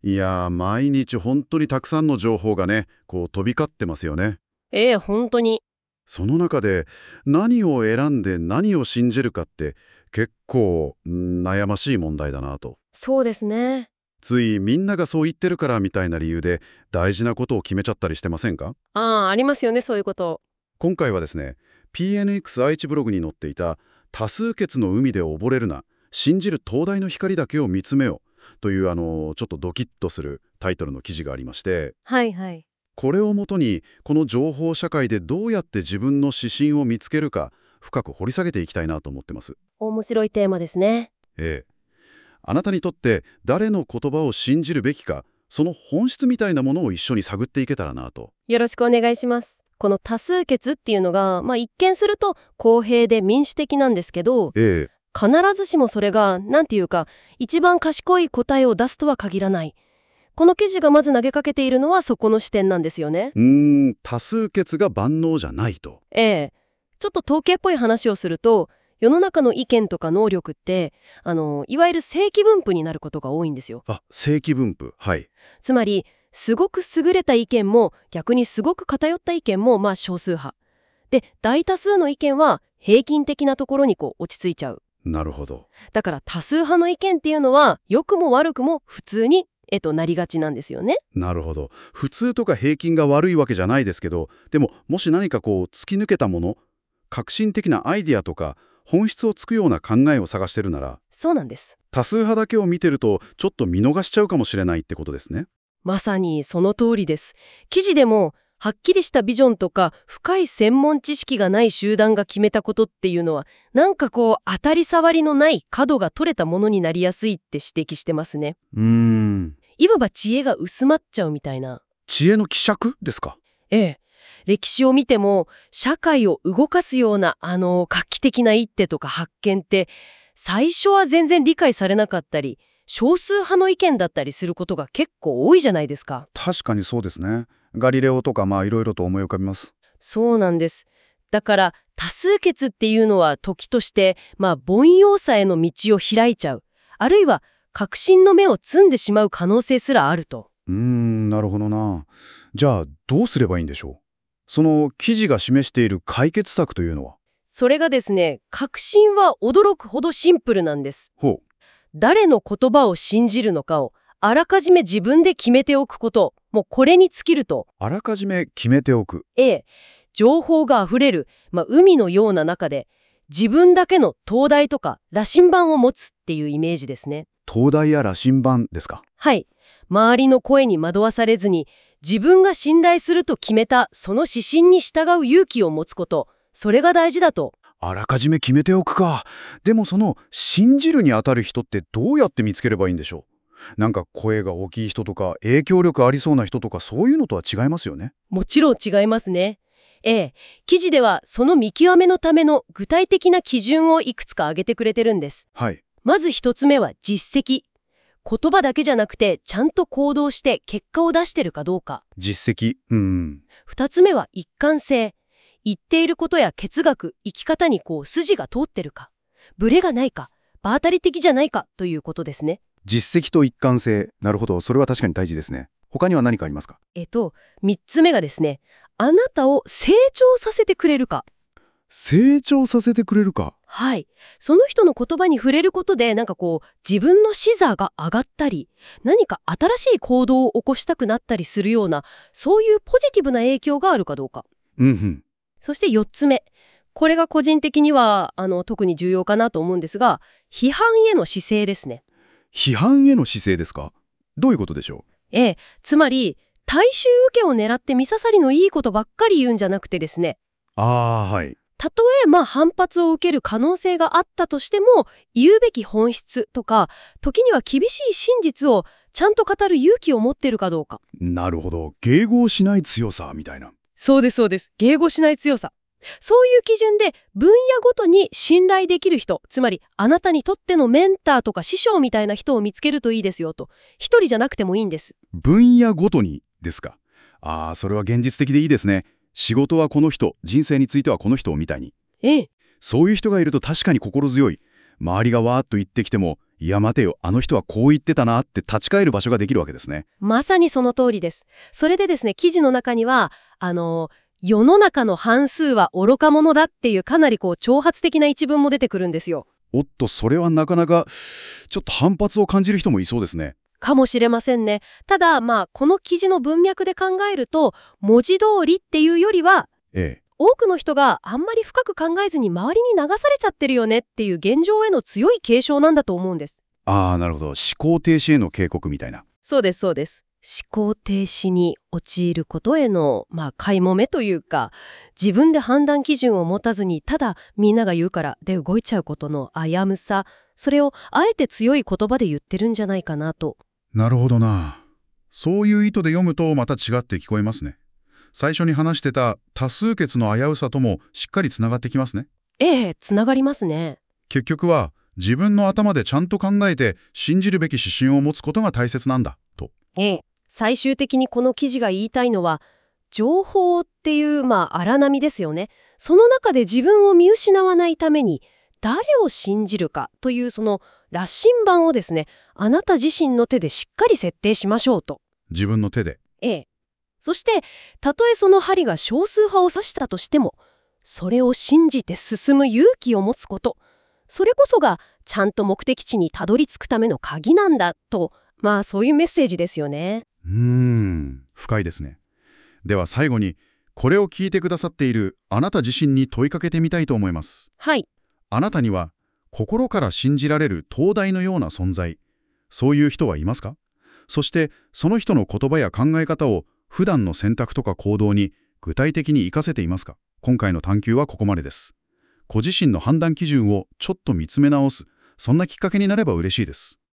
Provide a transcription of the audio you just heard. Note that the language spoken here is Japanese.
いやー、毎日本当にたくさんの情報がね、飛び交ってますよね。 本当に。 その中で何を選んで何を信じるかって結構悩ましい問題だなと。 そうですね。 ついみんながそう言ってるからみたいな理由で大事なことを決めちゃったりしてませんか？ ありますよね、そういうこと。 今回はですね、PNX 愛知ブログに載っていた多数決の海で溺れるな、信じる灯台の光だけを見つめよというちょっとドキッとするタイトルの記事がありまして、 はいはい。 これをもとにこの情報社会でどうやって自分の指針を見つけるか深く掘り下げていきたいなと思ってます。 面白いテーマですね。 あなたにとって誰の言葉を信じるべきか、その本質みたいなものを一緒に探っていけたらなと。 よろしくお願いします。この多数決っていうのが、一見すると公平で民主的なんですけど、 ええ必ずしもそれが、なんていうか、一番賢い答えを出すとは限らない。この記事がまず投げかけているのはそこの視点なんですよね。 多数決が万能じゃないと。 ちょっと統計っぽい話をすると、世の中の意見とか能力って、いわゆる正規分布になることが多いんですよ。 正規分布。はい。 つまり、すごく優れた意見も、逆にすごく偏った意見も、少数派。で、大多数の意見は平均的なところに落ち着いちゃう。 なるほど。 だから多数派の意見っていうのは、良くも悪くも普通に、なりがちなんですよね。 なるほど。普通とか平均が悪いわけじゃないですけど、でも、もし何か突き抜けたもの、革新的なアイディアとか、本質をつくような考えを探してるなら、 そうなんです。 多数派だけを見てると、ちょっと見逃しちゃうかもしれないってことですね。 まさにその通りです。記事でも、はっきりしたビジョンとか深い専門知識がない集団が決めたことっていうのは、なんか当たり障りのない角が取れたものになりやすいって指摘してますね。いわば知恵が薄まっちゃうみたいな。 知恵の希釈ですか？ 歴史を見ても社会を動かすような画期的な一手とか発見って最初は全然理解されなかったり少数派の意見だったりすることが結構多いじゃないですか。 確かにそうですね。ガリレオとかいろいろと思い浮かびます。 そうなんです。だから多数決っていうのは時として凡庸さへの道を開いちゃう。あるいは革新の芽を摘んでしまう可能性すらあると。 なるほどな。じゃあどうすればいいんでしょう？その記事が示している解決策というのは？ それがですね、革新は驚くほどシンプルなんです。誰の言葉を信じるのかをあらかじめ自分で決めておくこと、もうこれに尽きると。 あらかじめ決めておく。 情報があふれる、海のような中で自分だけの灯台とか羅針盤を持つっていうイメージですね。 灯台や羅針盤ですか？ はい。周りの声に惑わされずに自分が信頼すると決めたその指針に従う勇気を持つこと、それが大事だと。 あらかじめ決めておくか。でもその信じるにあたる人ってどうやって見つければいいんでしょう？なんか声が大きい人とか影響力ありそうな人とかそういうのとは違いますよね。 もちろん違いますね。記事ではその見極めのための具体的な基準をいくつか挙げてくれてるんです。まず一つ目は実績。言葉だけじゃなくてちゃんと行動して結果を出してるかどうか。 実績。 二つ目は一貫性。言っていることや哲学、生き方に筋が通ってるか。ブレがないか。場当たり的じゃないかということですね。 実績と一貫性。なるほど。それは確かに大事ですね。他には何かありますか？ 三つ目がですね、あなたを成長させてくれるか。 成長させてくれるか。 はい。その人の言葉に触れることで、自分の視座が上がったり、何か新しい行動を起こしたくなったりするような、そういうポジティブな影響があるかどうか。そして4つ目。これが個人的には、特に重要かなと思うんですが、批判への姿勢ですね。 批判への姿勢ですか？どういうことでしょう？ つまり、大衆受けを狙って見刺さりのいいことばっかり言うんじゃなくてですね。 はい。 たとえ反発を受ける可能性があったとしても、言うべき本質とか、時には厳しい真実をちゃんと語る勇気を持っているかどうか。 なるほど。迎合しない強さみたいな。 そうですそうです。迎合しない強さ。そういう基準で分野ごとに信頼できる人、つまりあなたにとってのメンターとか師匠みたいな人を見つけるといいですよと。一人じゃなくてもいいんです。 分野ごとにですか？それは現実的でいいですね。仕事はこの人、人生についてはこの人みたいに。そういう人がいると確かに心強い。周りがわーっと言ってきても、 いや待てよ、あの人はこう言ってたなって立ち返る場所ができるわけですね。 まさにその通りです。それでですね、記事の中には、世の中の半数は愚か者だっていうかなり挑発的な一文も出てくるんですよ。 おっと、それはなかなか、ちょっと反発を感じる人もいそうですね。 かもしれませんね。ただ、この記事の文脈で考えると、文字通りっていうよりは、 ええ。 多くの人があんまり深く考えずに周りに流されちゃってるよねっていう現状への強い警鐘なんだと思うんです。 ああ、なるほど。思考停止への警告みたいな。 そうです、そうです。思考停止に陥ることへの、買いもめというか、自分で判断基準を持たずに、ただみんなが言うからで動いちゃうことの危うさ、それをあえて強い言葉で言ってるんじゃないかなと。 なるほどな。そういう意図で読むとまた違って聞こえますね。最初に話してた多数決の危うさともしっかりつながってきますね。 ええ、つながりますね。 結局は自分の頭でちゃんと考えて信じるべき指針を持つことが大切なんだと。 ええ。最終的にこの記事が言いたいのは、情報っていう荒波ですよね。その中で自分を見失わないために誰を信じるかというその羅針盤をですね、あなた自身の手でしっかり設定しましょうと。 自分の手で。 ええ。そして、たとえその針が少数派を指したとしても、それを信じて進む勇気を持つこと、それこそがちゃんと目的地にたどり着くための鍵なんだと、そういうメッセージですよね。 深いですね。では最後に、これを聞いてくださっているあなた自身に問いかけてみたいと思います。 はい。 あなたには心から信じられる灯台のような存在、そういう人はいますか？そしてその人の言葉や考え方を普段の選択とか行動に具体的に活かせていますか？今回の探求はここまでです。ご自身の判断基準をちょっと見つめ直す、そんなきっかけになれば嬉しいです。